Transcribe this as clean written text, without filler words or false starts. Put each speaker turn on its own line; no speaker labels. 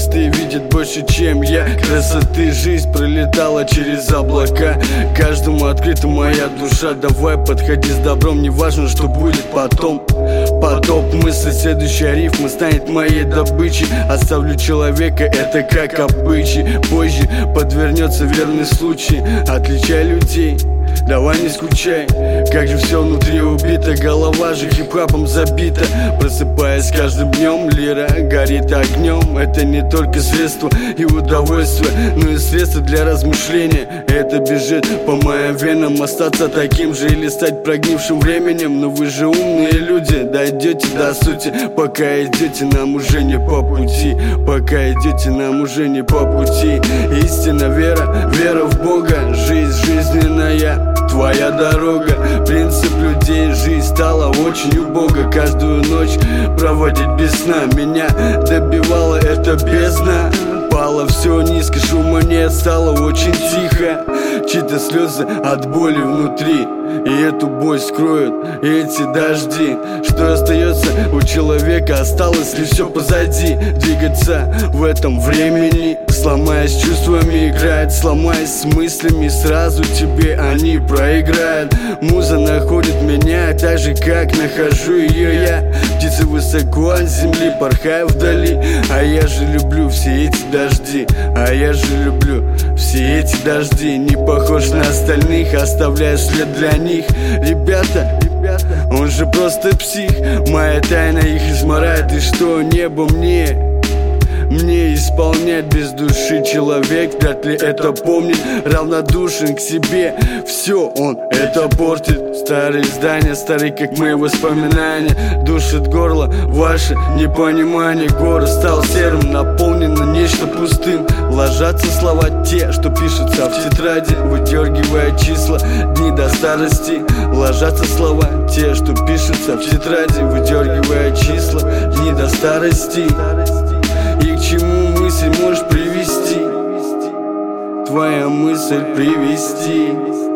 Тексты видят больше, чем я. Красоты жизнь пролетала через облака. Каждому открыта моя душа. Давай подходи с добром, не важно, что будет потом. Потоп мысли, следующая рифма станет моей добычей. Оставлю человека, это как обычай. Позже подвернется верный случай. Отличай людей, давай не скучай. Как же все внутри убито, голова же хип-хапом забита. Просыпаясь каждым днем, лира горит огнем. Это не только средство и удовольствие, но и средство для размышления. Это бежит по моим венам. Остаться таким же или стать прогнившим временем. Но вы же умные люди, дойдете до сути. Пока идете, нам уже не по пути. Пока идете, нам уже не по пути. Истина, вера, вера в Бога. Жизнь жизненная, твоя дорога. Принцип людей, жизнь стала очень убога. Каждую ночь проводить без сна. Меня добивала эта бездна. Пало все низко, шума нет, стало очень тихо. Чьи-то слезы от боли внутри, и эту боль скроют эти дожди. Что остается у человека, осталось ли все позади? Двигаться в этом времени, сломаясь чувствами, играть, сломаясь с мыслями, сразу тебе они проиграют. Муза находит меня так же, как нахожу ее я. Птицы высоко от земли, порхая вдали. А я же люблю все эти дожди. А я же люблю все эти дожди. Не похож на остальных, оставляю след для них. Ребята, он же просто псих. Моя тайна их изморает. И что небо мне исполнять без души? Человек вряд ли это помнит. Равнодушен к себе, все он это портит. Старые здания, старые как мои воспоминания. Душит горло ваше непонимание. Город стал серым, наполнено нечто пустым. Ложатся слова те, что пишутся в тетради, выдергивая числа, дни до старости. Ложатся слова те, что пишутся в тетради, выдергивая числа, дни до старости. И к чему мысль можешь привести? Твоя мысль привести.